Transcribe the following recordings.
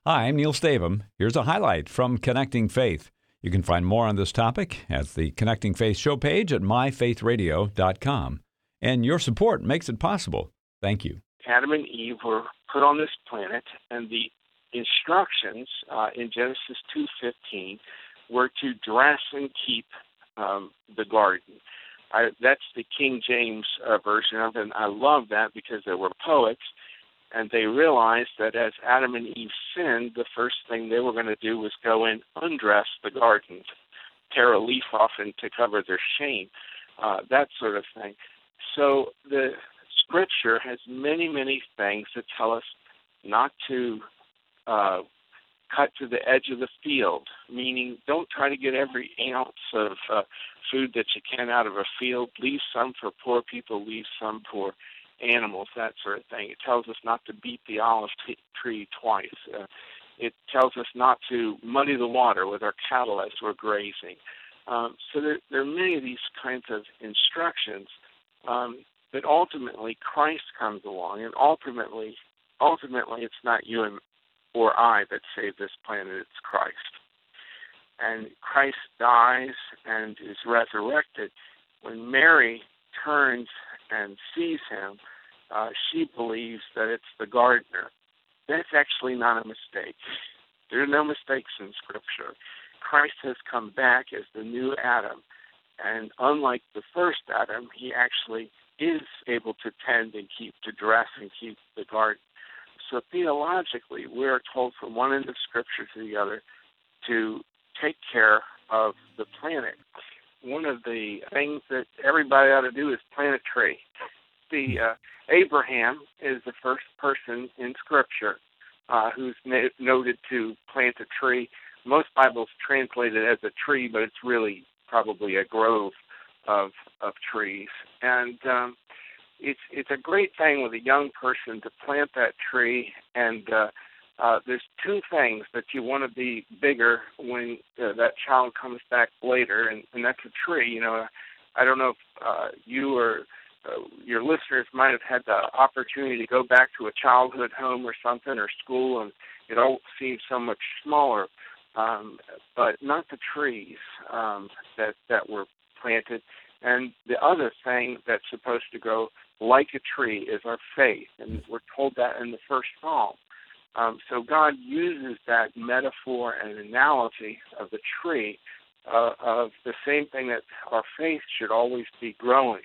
Hi, I'm Neil Stavum. Here's a highlight from Connecting Faith. You can find more on this topic at the Connecting Faith show page at myfaithradio.com. And your support makes it possible. Thank you. Adam and Eve were put on this planet, and the instructions in Genesis 2:15 were to dress and keep the garden. That's the King James version of it, and I love that because they were poets, and they realized that as Adam and Eve sinned, the first thing they were going to do was go and undress the garden, tear a leaf off and to cover their shame, that sort of thing. So the Scripture has many, many things that tell us not to cut to the edge of the field, meaning don't try to get every ounce of food that you can out of a field. Leave some for poor people, leave some for animals, that sort of thing. It tells us not to beat the olive tree twice. It tells us not to muddy the water with our cattle as we're grazing. So there are many of these kinds of instructions, but ultimately Christ comes along, and ultimately it's not you or I that save this planet, it's Christ. And Christ dies and is resurrected. When Mary turns and sees him, she believes that it's the gardener. That's actually not a mistake. There are no mistakes in Scripture. Christ has come back as the new Adam, and unlike the first Adam, he actually is able to tend and to dress and keep the garden. So theologically, we're told from one end of Scripture to the other to take care of the planet. One of the things that everybody ought to do is plant a tree. Abraham is the first person in Scripture who's noted to plant a tree. Most Bibles translate it as a tree, but it's really probably a grove of trees. And it's a great thing with a young person to plant that tree, and there's two things that you want to be bigger when that child comes back later, and that's a tree. You know, I don't know if you or your listeners might have had the opportunity to go back to a childhood home or something, or school, and it all seems so much smaller, but not the trees that were planted. And the other thing that's supposed to grow like a tree is our faith, and we're told that in the first Psalm. So God uses that metaphor and analogy of the tree of the same thing that our faith should always be growing.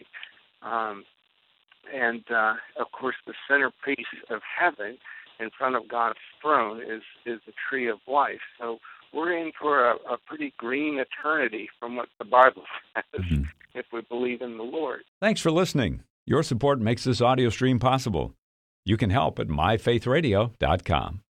And of course, the centerpiece of heaven in front of God's throne is the tree of life. So we're in for a pretty green eternity from what the Bible says, if we believe in the Lord. Thanks for listening. Your support makes this audio stream possible. You can help at myfaithradio.com.